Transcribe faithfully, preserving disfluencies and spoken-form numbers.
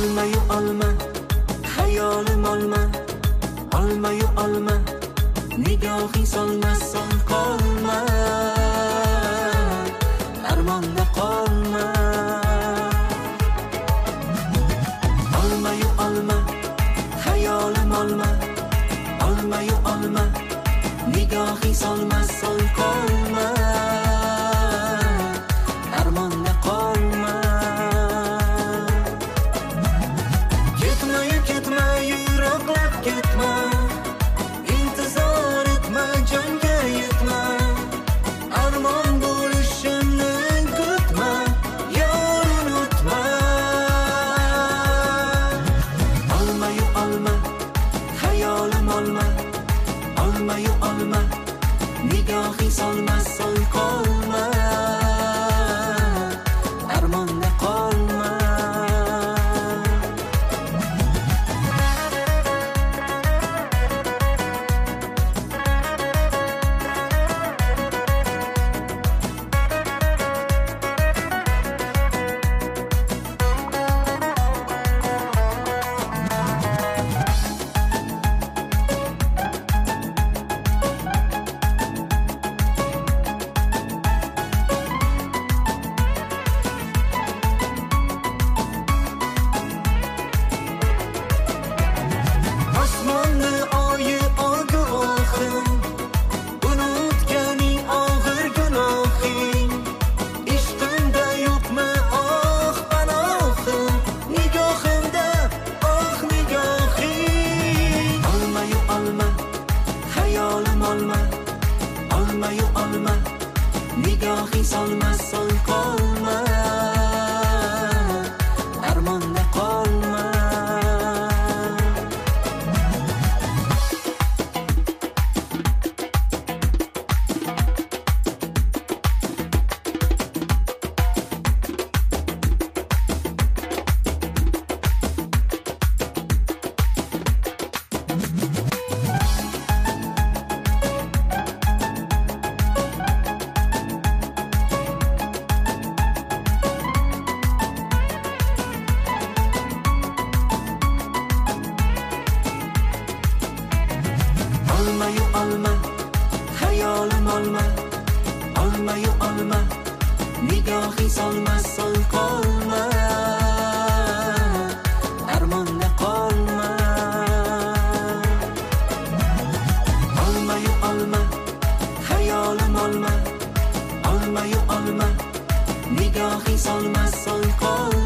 olma-yu olma, hayolim olma, olma-yu olma, nigohing solmas son qolma, armonda qolma. Olma-yu olma, hayolim olma, olma-yu olma, nigohing solmas son qolma, armonda qolma. Ketma-yu ketma, yiroqlab ketma, intizor etma, jonga yetma, armon bo'lishimni kutma, yor unutma. Olma-yu olma, hayolim olma, olma-yu olma, nigohing solmas son qolma, armonda qolma. Osmonni oyi olgu oxin, unutganing og'ir gunohing, ishqimda yo'qmi oh panohim, nigohimda oh nigohing. Olma-yu olma, hayolim olma, olma-yu olma, nigohing solmas son qolma, armonda qolma. Olma-yu olma, hayolim olma, olma-yu olma, nigohing solmas son qolma, armonda qolma. Olma-yu olma, hayolim olma, olma-yu olma, nigohing solmas son qolma.